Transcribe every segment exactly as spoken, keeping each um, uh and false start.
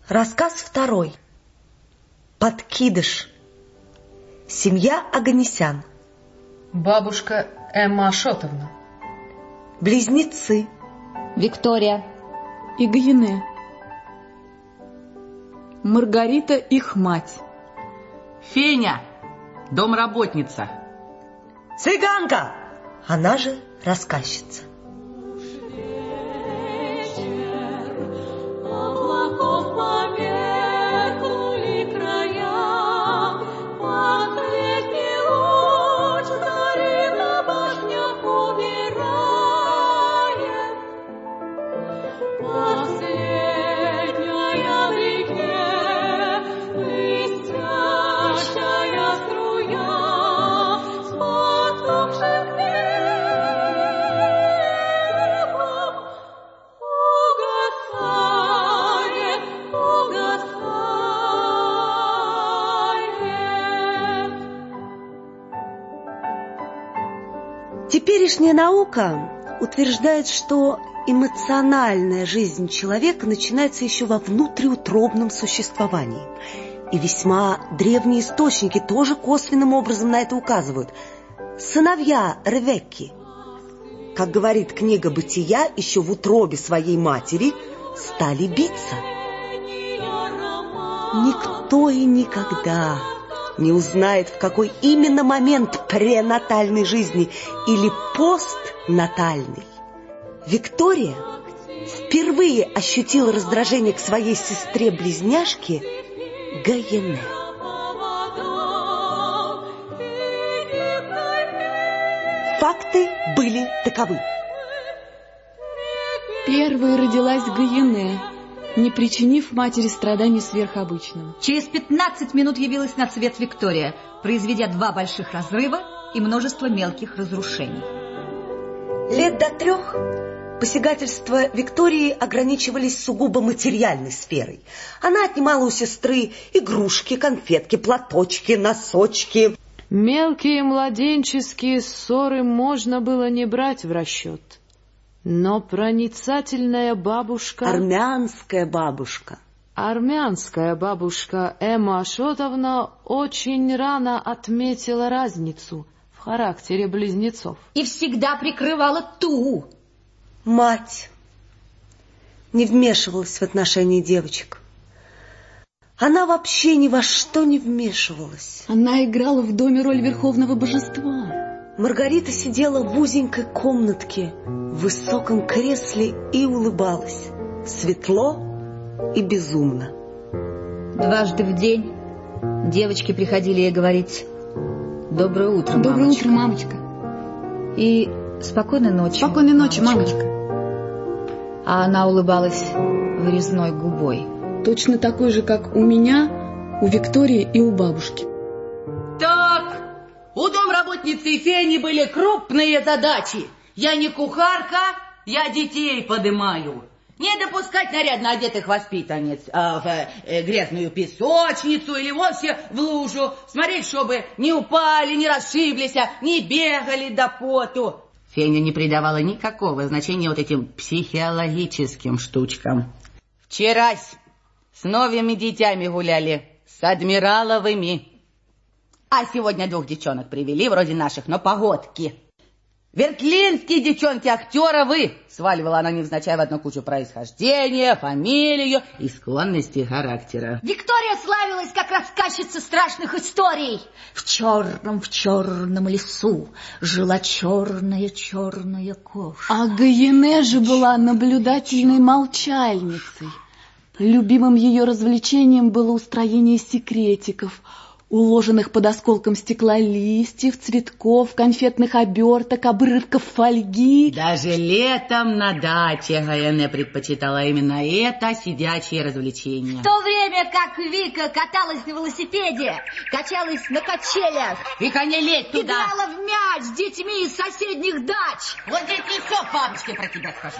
Рассказ второй. Подкидыш. Семья Оганесян. Бабушка Эмма Ашотовна. Близнецы. Виктория. И Гайене. Маргарита, их мать. Феня, домработница. Цыганка, она же рассказчица. Теперешняя наука утверждает, что эмоциональная жизнь человека начинается еще во внутриутробном существовании. И весьма древние источники тоже косвенным образом на это указывают. Сыновья Ревекки, как говорит книга «Бытия», еще в утробе своей матери стали биться. Никто и никогда не узнает, в какой именно момент пренатальной жизни или постнатальной Виктория впервые ощутила раздражение к своей сестре-близняшке Гайене. Факты были таковы. Первой родилась Гайене, не причинив матери страданий сверхобычным. Через пятнадцать минут явилась на свет Виктория, произведя два больших разрыва и множество мелких разрушений. Лет до трех посягательства Виктории ограничивались сугубо материальной сферой. Она отнимала у сестры игрушки, конфетки, платочки, носочки. Мелкие младенческие ссоры можно было не брать в расчет. Но проницательная бабушка... Армянская бабушка. Армянская бабушка Эмма Ашотовна очень рано отметила разницу в характере близнецов. И всегда прикрывала ту. Мать не вмешивалась в отношения девочек. Она вообще ни во что не вмешивалась. Она играла в доме роль верховного божества. Маргарита сидела в узенькой комнатке в высоком кресле и улыбалась. Светло и безумно. Дважды в день девочки приходили ей говорить: «Доброе утро, Доброе мамочка». утро, мамочка. И «Спокойной ночи, Спокойной ночи, мамочка». мамочка. А она улыбалась вырезной губой. Точно такой же, как у меня, у Виктории и у бабушки. Так, у домработницы и Фени были крупные задачи. Я не кухарка, я детей подымаю. Не допускать нарядно одетых воспитанниц а, в э, грязную песочницу или вовсе в лужу. Смотреть, чтобы не упали, не расшиблись, не бегали до поту. Феня не придавала никакого значения вот этим психологическим штучкам. Вчерась с новыми детьми гуляли, с адмираловыми. А сегодня двух девчонок привели, вроде наших, но погодки. Вертлинские девчонки-актеры вы! Сваливала она невзначай в одну кучу происхождения, фамилию и склонности характера. Виктория славилась как рассказчица страшных историй. В черном, в черном лесу жила черная-черная кошка. А Гайене же была наблюдательной молчальницей. Любимым ее развлечением было устроение секретиков, уложенных под осколком стекла листьев, цветков, конфетных оберток, обрывков фольги. Даже летом на даче Гайене предпочитала именно это сидячее развлечение. В то время как Вика каталась на велосипеде, качалась на качелях, Вика, не лезь туда! играла в мяч с детьми из соседних дач. Вот здесь лицо бабушке про тебя скажу.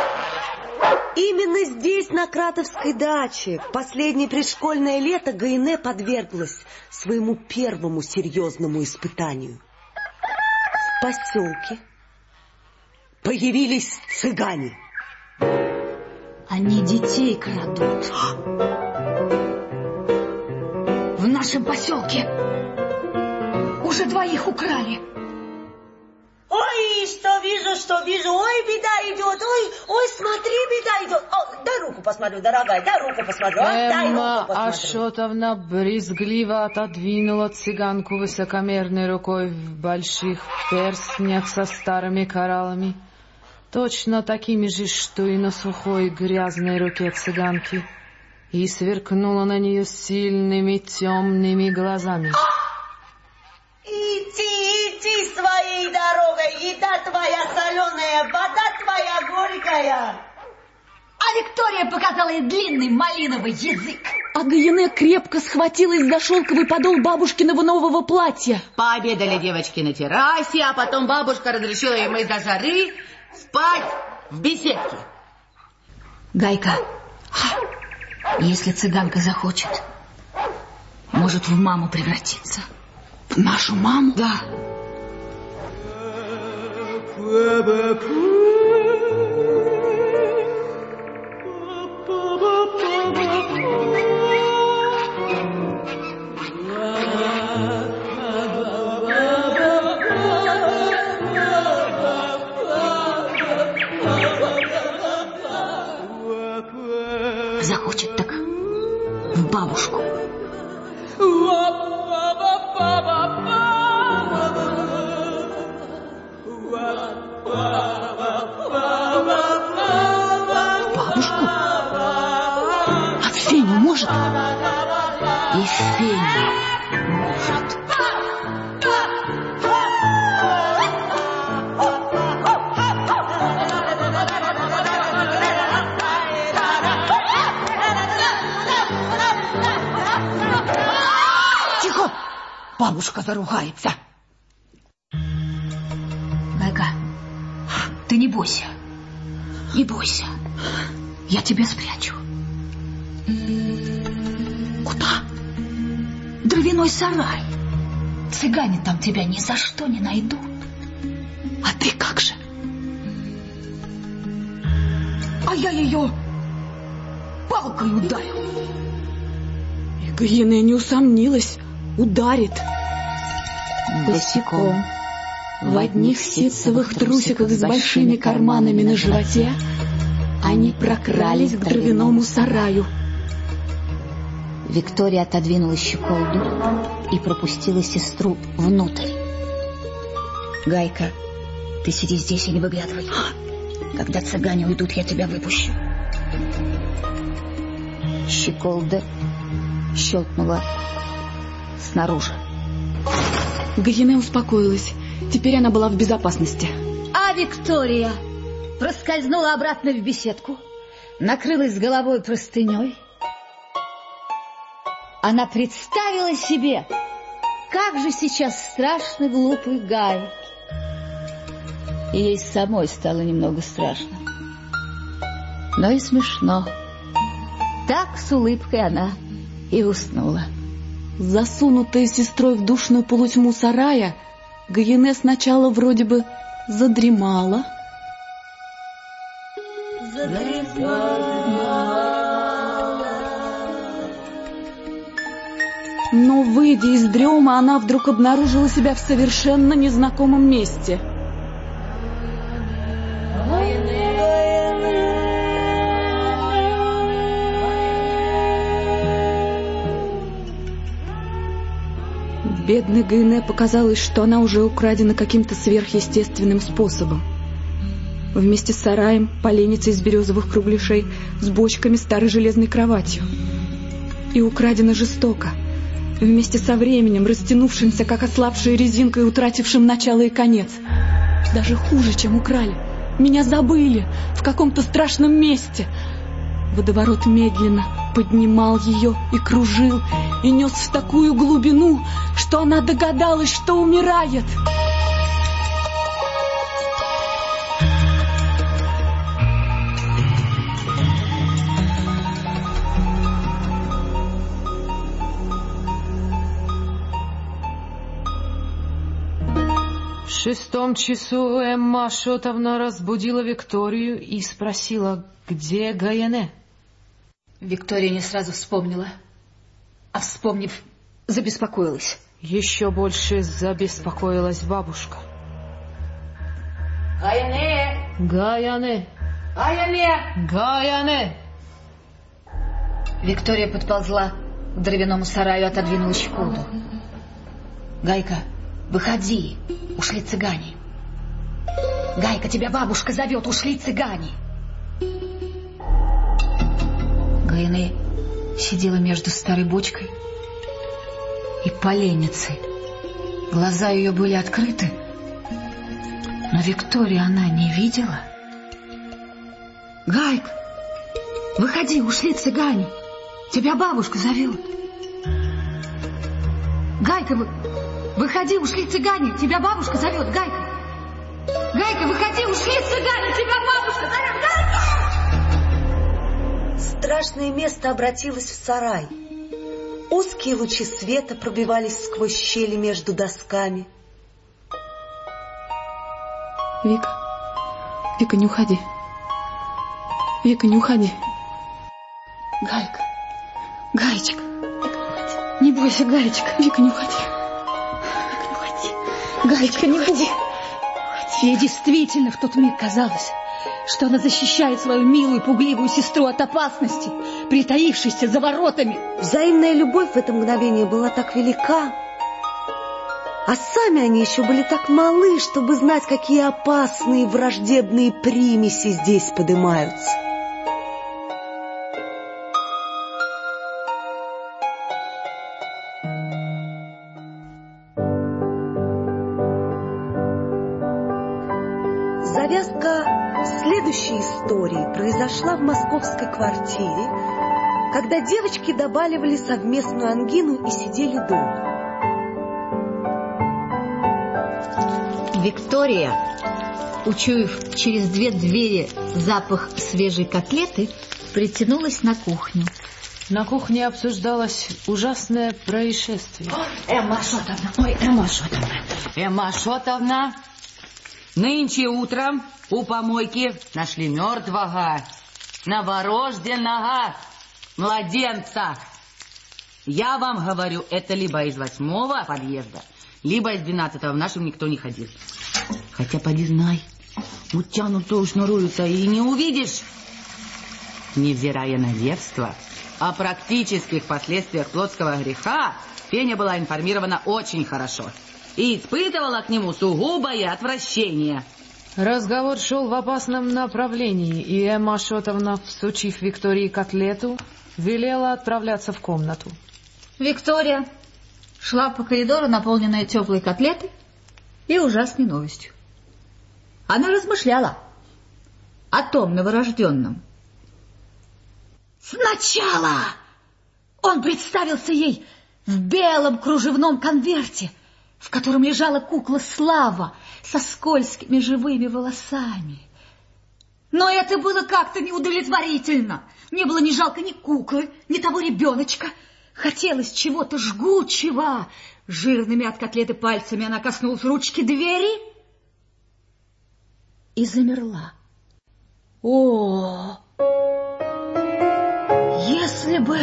Именно здесь, на Кратовской даче, в последнее предшкольное лето Гайене подверглась своему первому серьезному испытанию. В поселке появились цыгане. Они детей крадут. нашем поселке. Уже двоих украли. Ой, что вижу, что вижу. Ой, беда идет. Ой, ой, смотри, беда идет. О, дай руку посмотрю, дорогая, дай руку посмотрю. А, дай Эмма руку посмотрю. Ашотовна брезгливо отодвинула цыганку высокомерной рукой в больших перстнях со старыми кораллами, точно такими же, что и на сухой грязной руке цыганки, и сверкнула на нее сильными темными глазами. Иди, иди своей дорогой. Еда твоя соленая, вода твоя горькая. А Виктория показала ей длинный малиновый язык. А Гаяне крепко схватилась за шелковый подол бабушкиного нового платья. Пообедали девочки на террасе, а потом бабушка разрешила им из-за жары спать в беседке. Гайка, если цыганка захочет, может в маму превратиться. В нашу маму? Да. Захочет так в бабушку. Бабушку? А в Феню может? И Феня может. Тихо, бабушка заругается. Гайка, ты не бойся. Не бойся. Я тебя спрячу. Куда? Дровяной сарай. Цыгане там тебя ни за что не найдут. А ты как же? А я ее палкой ударил. И Гаяне не усомнилась. Ударит. Босиком. В одних ситцевых трусиках с большими карманами на животе они прокрались к дровяному сараю. Виктория отодвинула щеколду и пропустила сестру внутрь. Гайка, ты сиди здесь и не выглядывай. Когда цыгане уйдут, я тебя выпущу. Щеколда щелкнула снаружи. Гаяне успокоилась. Теперь она была в безопасности. А Виктория проскользнула обратно в беседку, накрылась головой простыней. Она представила себе, как же сейчас страшно глупой Гайке. И ей самой стало немного страшно, но и смешно. Так с улыбкой она и уснула. Засунутая сестрой в душную полутьму сарая, Гаяне сначала вроде бы задремала. Но, выйдя из дрема, она вдруг обнаружила себя в совершенно незнакомом месте. Бедной Гаяне показалось, что она уже украдена каким-то сверхъестественным способом. Вместе с сараем, поленницей из березовых кругляшей, с бочками, старой железной кроватью. И украдена жестоко, вместе со временем, растянувшимся, как ослабшая резинка, и утратившим начало и конец. Даже хуже, чем украли. Меня забыли в каком-то страшном месте. Водоворот медленно поднимал ее и кружил, и нес в такую глубину, что она догадалась, что умирает. В шестом часу Эмма Ашотовна разбудила Викторию и спросила, где Гаяне. Виктория не сразу вспомнила, а вспомнив, забеспокоилась. Еще больше забеспокоилась бабушка. Гаяне! Гаяне! Гаяне! Гаяне! Виктория подползла к дровяному сараю, отодвинула щеколду. Гайка, выходи, ушли цыгане. Гайка, тебя бабушка зовет, ушли цыгане. Гаяне сидела между старой бочкой и поленницей. Глаза ее были открыты, но Виктория она не видела. Гайка, выходи, ушли цыгане. Тебя бабушка зовет. Гайка, вы... выходи, ушли цыгане. Тебя бабушка зовет, Гайка. Гайка, выходи, ушли цыгане. Тебя бабушка зовет, Гайка. Страшное место обратилось в сарай. Узкие лучи света пробивались сквозь щели между досками. Вика, Вика, не уходи. Вика, не уходи. Гайка, Гаечка, не бойся, Гаечка. Вика, не уходи. Вика, не уходи. Гаечка, не уходи. Ей действительно в тот миг казалось, что она защищает свою милую пугливую сестру от опасности, притаившейся за воротами. Взаимная любовь в это мгновение была так велика, а сами они еще были так малы, чтобы знать, какие опасные враждебные примеси здесь поднимаются. Завязка следующей истории произошла в московской квартире, когда девочки добаливали совместную ангину и сидели дома. Виктория, учуяв через две двери запах свежей котлеты, притянулась на кухню. На кухне обсуждалось ужасное происшествие. Эмма Ашотовна, ой, Эмма Ашотовна, Эмма Ашотовна, нынче утром у помойки нашли мертвого, новорожденного младенца. Я вам говорю, это либо из восьмого подъезда, либо из двенадцатого. В нашем никто не ходил. Хотя, поди знай, утянуто шнуруются и не увидишь. Невзирая на девство, о практических последствиях плотского греха Феня была информирована очень хорошо и испытывала к нему сугубое отвращение. Разговор шел в опасном направлении, и Эмма Ашотовна, всучив Виктории котлету, велела отправляться в комнату. Виктория шла по коридору, наполненная теплой котлетой и ужасной новостью. Она размышляла о том новорожденном. Сначала он представился ей в белом кружевном конверте, в котором лежала кукла Слава со скользкими живыми волосами. Но это было как-то неудовлетворительно. Не было ни жалко ни куклы, ни того ребеночка. Хотелось чего-то жгучего. Жирными от котлеты пальцами она коснулась ручки двери и замерла. О, если бы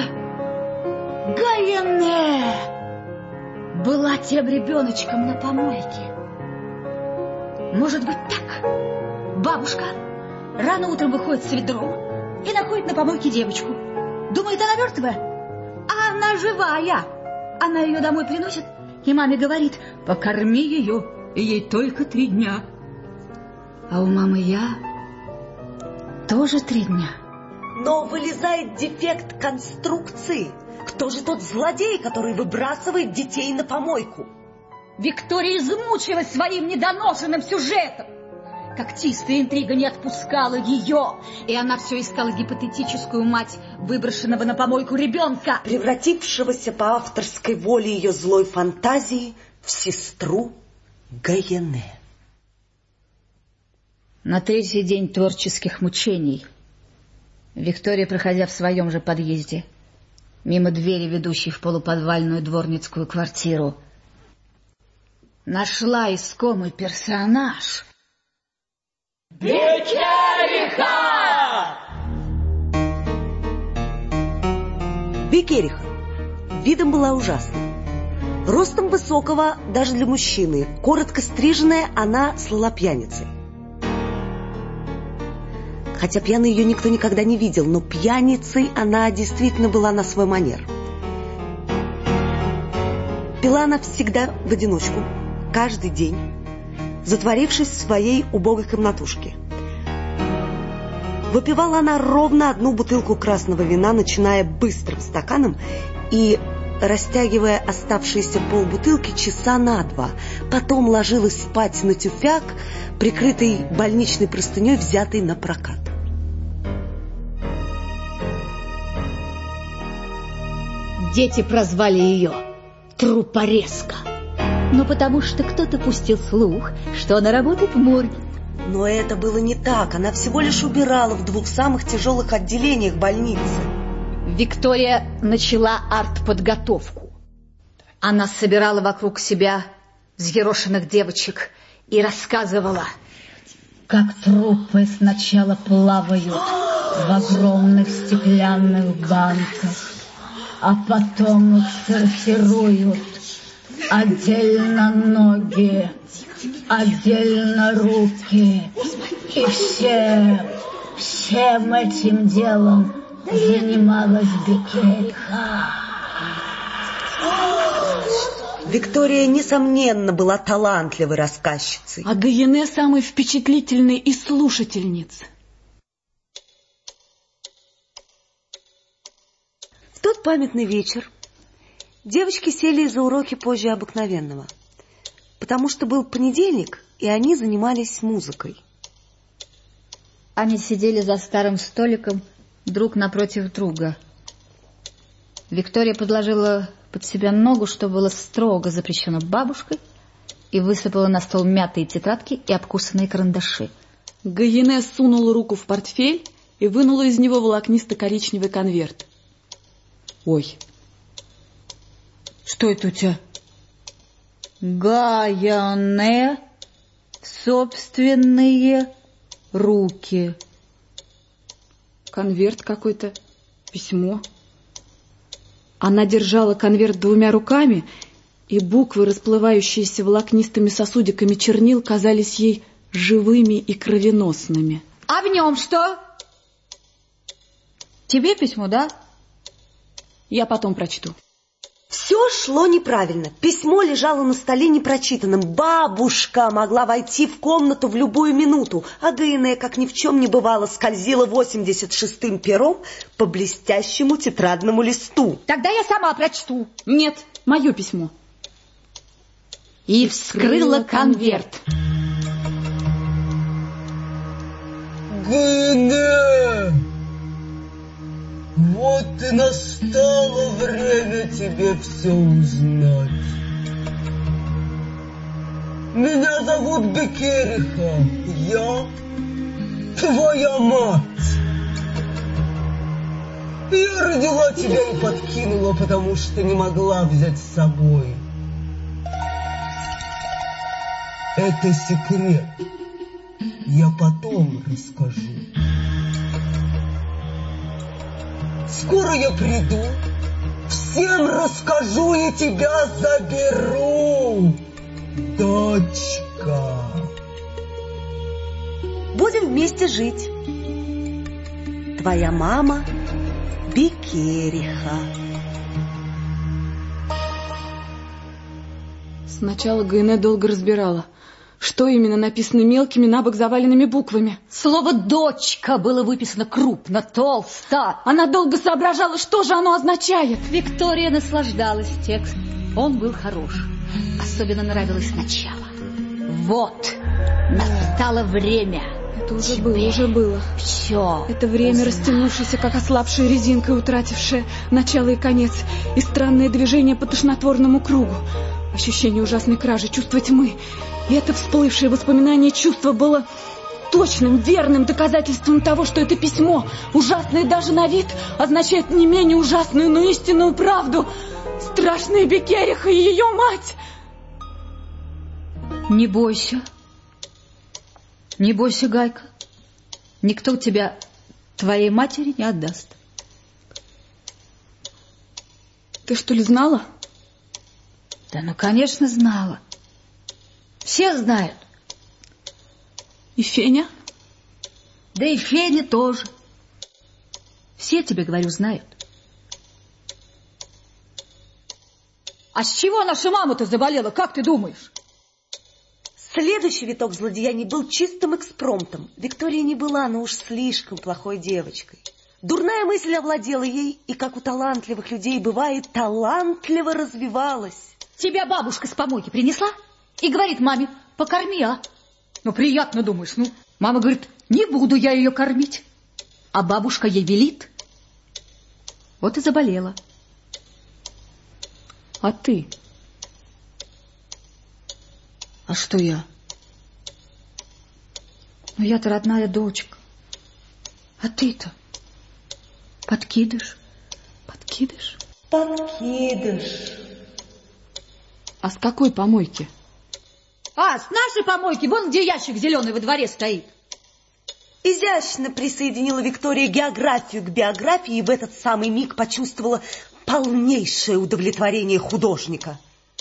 Гаяне была тем ребеночком на помойке. Может быть, так? Бабушка рано утром выходит с ведром и находит на помойке девочку. Думает, она мертвая, а она живая. Она ее домой приносит, и маме говорит: покорми ее, и ей только три дня. А у мамы я тоже три дня. Но вылезает дефект конструкции. Кто же тот злодей, который выбрасывает детей на помойку? Виктория измучилась своим недоношенным сюжетом. Когтистая интрига не отпускала ее, и она все искала гипотетическую мать выброшенного на помойку ребенка, превратившегося по авторской воле ее злой фантазии в сестру Гаяне. На третий день творческих мучений Виктория, проходя в своем же подъезде, мимо двери, ведущей в полуподвальную дворницкую квартиру, нашла искомый персонаж Бекериха! Бекериха видом была ужасна. Ростом высокого даже для мужчины, коротко стриженная, она слыла пьяницей. Хотя пьяной ее никто никогда не видел, но пьяницей она действительно была на свой манер. Пила она всегда в одиночку, каждый день, затворившись в своей убогой комнатушке. Выпивала она ровно одну бутылку красного вина, начиная быстрым стаканом и растягивая оставшиеся полбутылки часа на два. Потом ложилась спать на тюфяк, прикрытый больничной простыней, взятой на прокат. Дети прозвали ее трупорезка. Ну, потому что кто-то пустил слух, что она работает в морге. Но это было не так. Она всего лишь убирала в двух самых тяжелых отделениях больницы. Виктория начала артподготовку. Она собирала вокруг себя взъерошенных девочек и рассказывала, как трупы сначала плавают в огромных стеклянных банках, а потом их сортируют. Отдельно ноги, отдельно руки. И все, всем этим делом занималась Беккериха. Виктория, несомненно, была талантливой рассказчицей. А Гайене самой впечатлительной из слушательниц. В тот памятный вечер девочки сели за уроки позже обыкновенного, потому что был понедельник, и они занимались музыкой. Они сидели за старым столиком друг напротив друга. Виктория подложила под себя ногу, что было строго запрещено бабушкой, и высыпала на стол мятые тетрадки и обкусанные карандаши. Гайене сунула руку в портфель и вынула из него волокнисто-коричневый конверт. Ой, что это у тебя? Гайене в собственные руки. Конверт какой-то, письмо. Она держала конверт двумя руками, и буквы, расплывающиеся волокнистыми сосудиками чернил, казались ей живыми и кровеносными. А в нем что? Тебе письмо, да? Я потом прочту. Все шло неправильно. Письмо лежало на столе непрочитанным. Бабушка могла войти в комнату в любую минуту, а Гайене, как ни в чем не бывало, скользила восемьдесят шестым пером по блестящему тетрадному листу. Тогда я сама прочту. Нет, мое письмо. И вскрыла конверт. Гайене! Вот и настало время тебе все узнать. Меня зовут Беккериха. Я твоя мать. Я родила тебя и подкинула, потому что не могла взять с собой. Это секрет. Я потом расскажу. Скоро я приду, всем расскажу и тебя заберу, дочка. Будем вместе жить. Твоя мама Беккериха. Сначала Гайене долго разбирала, что именно написано мелкими набок заваленными буквами. Слово «дочка» было выписано крупно, толсто. Она долго соображала, что же оно означает. Виктория наслаждалась текстом. Он был хорош. Особенно нравилось начало. Вот, настало время. Это уже было, уже было. Все. Это время, растянувшееся, как ослабшая резинка, и утратившее начало и конец, и странное движение по тошнотворному кругу. Ощущение ужасной кражи, чувство тьмы. И это всплывшее воспоминание чувства было точным, верным доказательством того, что это письмо, ужасное даже на вид, означает не менее ужасную, но истинную правду. Страшная Беккериха и ее мать. Не бойся. Не бойся, Гайка. Никто тебя твоей матери не отдаст. Ты что ли знала? Да ну, конечно, знала. Все знают. И Феня? Да и Феня тоже. Все, тебе говорю, знают. А с чего наша мама-то заболела, как ты думаешь? Следующий виток злодеяний был чистым экспромтом. Виктория не была, но уж слишком плохой девочкой. Дурная мысль овладела ей, и, как у талантливых людей бывает, талантливо развивалась. Тебя бабушка с помойки принесла и говорит маме: покорми, а? Ну, приятно, думаешь, ну. Мама говорит: не буду я ее кормить. А бабушка ей велит. Вот и заболела. А ты? А что я? Ну, я-то родная дочка. А ты-то? Подкидыш. Подкидыш? Подкидыш. А с какой помойки? А, с нашей помойки, вон где ящик зеленый во дворе стоит. Изящно присоединила Виктория географию к биографии и в этот самый миг почувствовала полнейшее удовлетворение художника.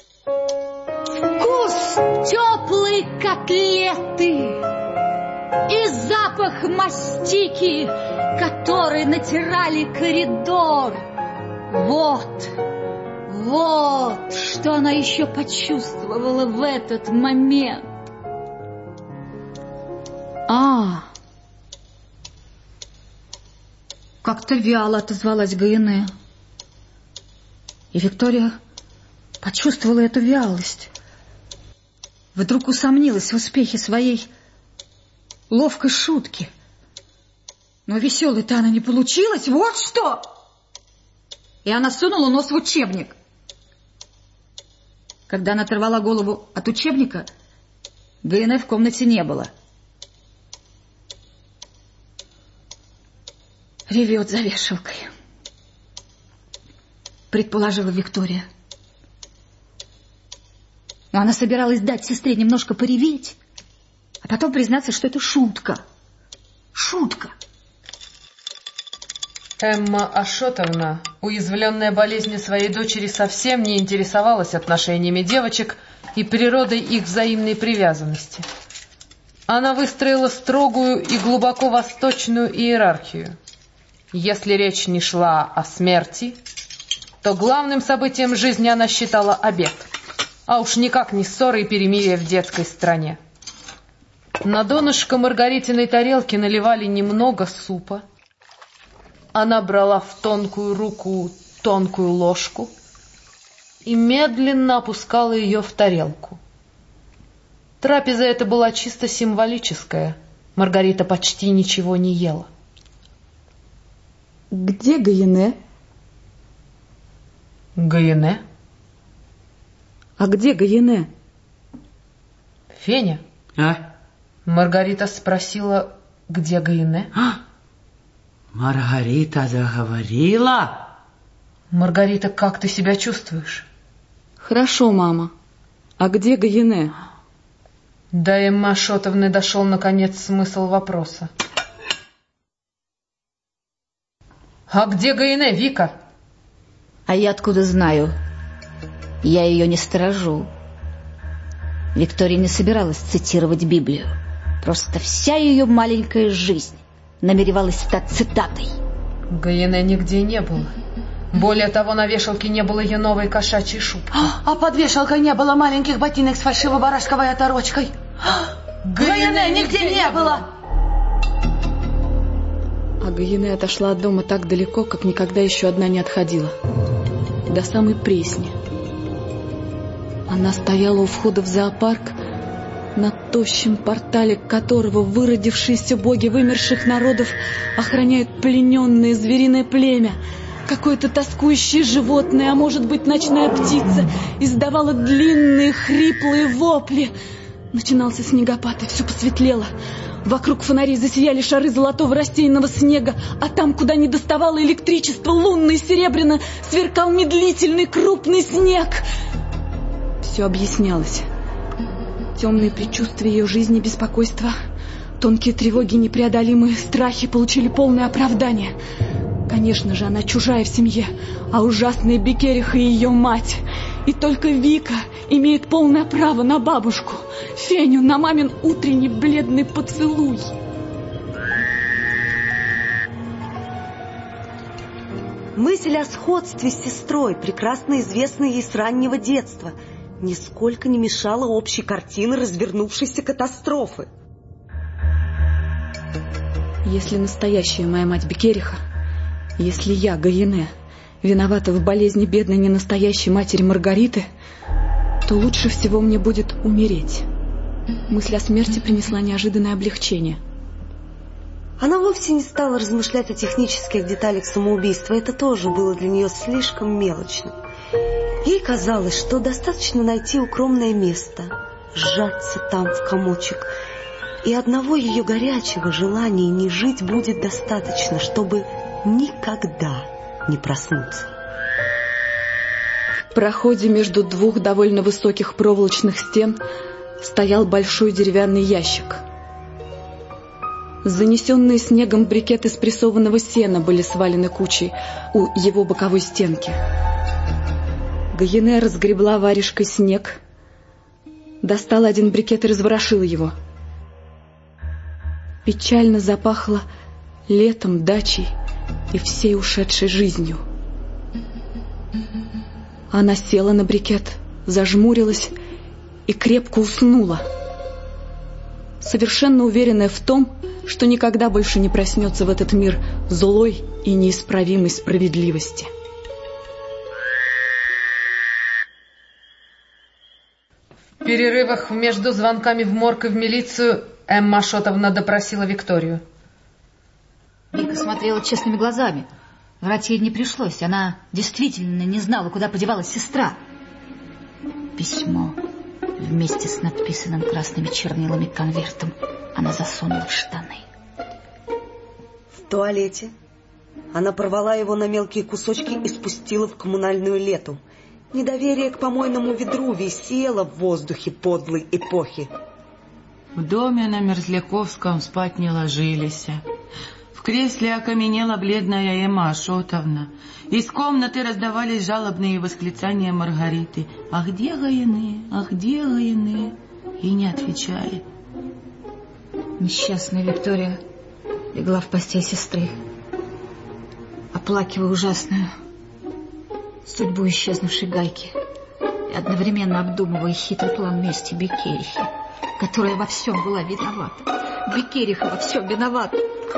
Вкус теплой котлеты и запах мастики, который натирали коридор. Вот, вот, что она еще почувствовала в этот момент. А, как-то вяло отозвалась Гаине. И Виктория почувствовала эту вялость. Вдруг усомнилась в успехе своей ловкой шутки. Но веселой-то она не получилась, вот что! И она сунула нос в учебник. Когда она оторвала голову от учебника, Гаине в комнате не было. Ревет за вешалкой, предположила Виктория. Но она собиралась дать сестре немножко пореветь, а потом признаться, что это шутка. Шутка. Эмма Ашотовна, уязвленная болезнью своей дочери, совсем не интересовалась отношениями девочек и природой их взаимной привязанности. Она выстроила строгую и глубоко восточную иерархию. Если речь не шла о смерти, то главным событием жизни она считала обед, а уж никак не ссоры и перемирия в детской стране. На донышко Маргаритиной тарелки наливали немного супа. Она брала в тонкую руку тонкую ложку и медленно опускала ее в тарелку. Трапеза эта была чисто символическая. Маргарита почти ничего не ела. Где Гаине? Гаине? А где Гаине? Феня? А? Маргарита спросила, где Гаине? А? Маргарита заговорила? Маргарита, как ты себя чувствуешь? Хорошо, мама. А где Гаине? До Эммы Ашотовны дошел, наконец, смысл вопроса. А где Гаине, Вика? А я откуда знаю? Я ее не сторожу. Виктория не собиралась цитировать Библию. Просто вся ее маленькая жизнь намеревалась стать цитатой. Гаине нигде не было. Более того, на вешалке не было ее новой кошачьей шубки. А под вешалкой не было маленьких ботинок с фальшиво-барашковой оторочкой. Гаине нигде не было. А Гаине отошла от дома так далеко, как никогда еще одна не отходила. До самой Пресни. Она стояла у входа в зоопарк, на тощем портале которого выродившиеся боги вымерших народов охраняют плененное звериное племя. Какое-то тоскующее животное, а может быть ночная птица, издавала длинные хриплые вопли. Начинался снегопад, и все посветлело. Вокруг фонарей засияли шары золотого рассеянного снега, а там, куда не доставало электричество, лунно и серебряно, сверкал медлительный крупный снег. Все объяснялось. Темные предчувствия ее жизни, беспокойства, тонкие тревоги, непреодолимые страхи получили полное оправдание. Конечно же, она чужая в семье, а ужасная Бекериха и ее мать. И только Вика имеет полное право на бабушку, Феню, на мамин утренний бледный поцелуй. Мысль о сходстве с сестрой, прекрасно известной ей с раннего детства, нисколько не мешала общей картины развернувшейся катастрофы. Если настоящая моя мать Беккериха, если я, Гайене, виновата в болезни бедной ненастоящей матери Маргариты, то лучше всего мне будет умереть. Мысль о смерти принесла неожиданное облегчение. Она вовсе не стала размышлять о технических деталях самоубийства. Это тоже было для нее слишком мелочным. Ей казалось, что достаточно найти укромное место, сжаться там в комочек, и одного ее горячего желания не жить будет достаточно, чтобы никогда не проснуться. В проходе между двух довольно высоких проволочных стен стоял большой деревянный ящик. Занесенные снегом брикеты спрессованного сена были свалены кучей у его боковой стенки. Гайене разгребла варежкой снег, достала один брикет и разворошила его. Печально запахло летом, дачей и всей ушедшей жизнью. Она села на брикет, зажмурилась и крепко уснула, совершенно уверенная в том, что никогда больше не проснется в этот мир злой и неисправимой справедливости. В перерывах между звонками в морг и в милицию Эмма Ашотовна допросила Викторию. Вика смотрела честными глазами. Врать ей не пришлось. Она действительно не знала, куда подевалась сестра. Письмо вместе с надписанным красными чернилами конвертом она засунула в штаны. В туалете она порвала его на мелкие кусочки и спустила в коммунальную лету. Недоверие к помойному ведру висело в воздухе подлой эпохи. В доме на Мерзляковском спать не ложились. В кресле окаменела бледная Эмма Ашотовна. Из комнаты раздавались жалобные восклицания Маргариты. «А где Гайене? А где Гайене?» И не отвечали. Несчастная Виктория легла в постель сестры, оплакивая ужасную судьбу исчезнувшей Гайки и одновременно обдумывая хитрый план мести Беккерихи, которая во всем была виновата. Беккериха во всем виновата.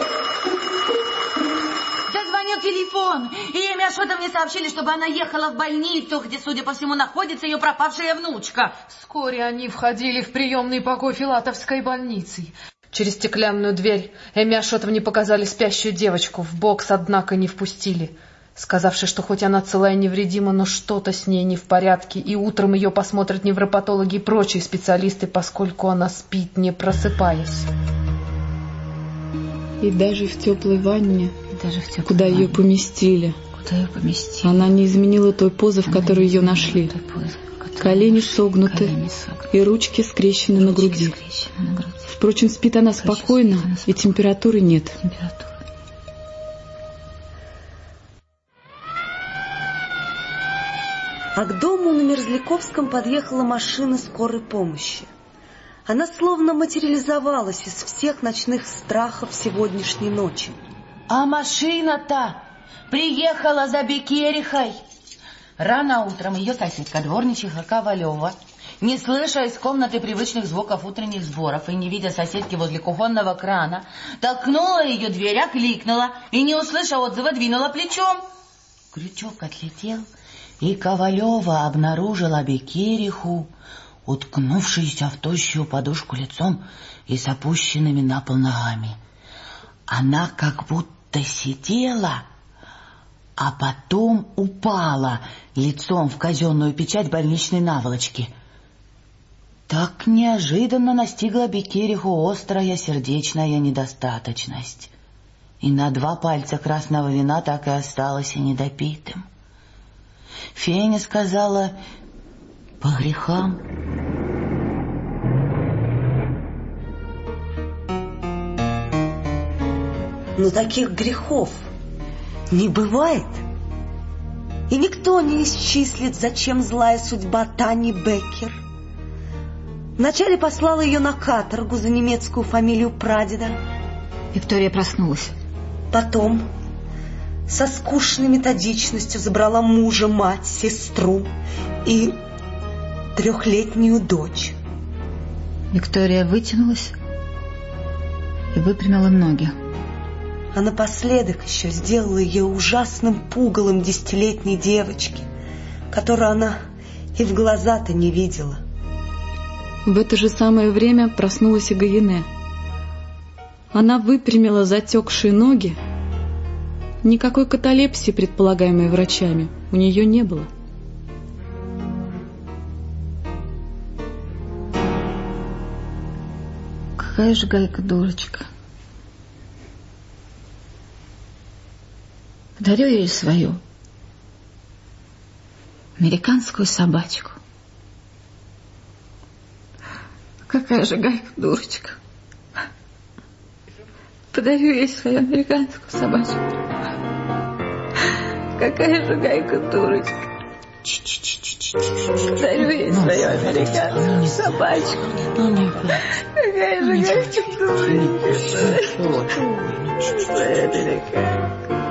Зазвонил телефон, и Эмме Ашотовне сообщили, чтобы она ехала в больницу, где, судя по всему, находится ее пропавшая внучка. Вскоре они входили в приемный покой Филатовской больницы. Через стеклянную дверь Эмме Ашотовне показали спящую девочку. В бокс, однако, не впустили, сказавши, что хоть она целая и невредима, но что-то с ней не в порядке, и утром ее посмотрят невропатологи и прочие специалисты, поскольку она спит, не просыпаясь. И даже в теплой ванне, даже в теплой куда ванне, ее поместили, куда ее поместили, она не изменила той позы, в она которой ее нашли. Позы, колени согнуты, колени согнуты и ручки скрещены, ручки на, груди. скрещены на груди. Впрочем, спит она спокойно, и температуры нет. А к дому на Мерзляковском подъехала машина скорой помощи. Она словно материализовалась из всех ночных страхов сегодняшней ночи. А машина-то приехала за Беккерихой. Рано утром ее соседка, дворничиха Ковалева, не слыша из комнаты привычных звуков утренних сборов и не видя соседки возле кухонного крана, толкнула ее дверь, окликнула и, не услыша отзыва, двинула плечом. Крючок отлетел, и Ковалева обнаружила Беккериху, уткнувшуюся в тощую подушку лицом и с опущенными на пол ногами. Она как будто сидела, а потом упала лицом в казенную печать больничной наволочки. Так неожиданно настигла Беккериху острая сердечная недостаточность, и на два пальца красного вина так и осталось и недопитым. Феня сказала: по грехам. Но таких грехов не бывает. И никто не исчислит, зачем злая судьба Тани Беккер вначале послала ее на каторгу за немецкую фамилию прадеда. Виктория проснулась. Потом со скучной методичностью забрала мужа, мать, сестру и трехлетнюю дочь. Виктория вытянулась и выпрямила ноги. А напоследок еще сделала ее ужасным пугалом десятилетней девочки, которую она и в глаза-то не видела. В это же самое время проснулась и Гайене. Она выпрямила затекшие ноги. Никакой каталепсии, предполагаемой врачами, у нее не было. Какая же Гайка дурочка. Подарю ей свою американскую собачку. Какая же Гайка дурочка. Подарю ей свою американскую собачку. Какая же Гайка дурочка. Подарю ей свою американскую собачку. Какая же Гайка дурочка. Своя американская.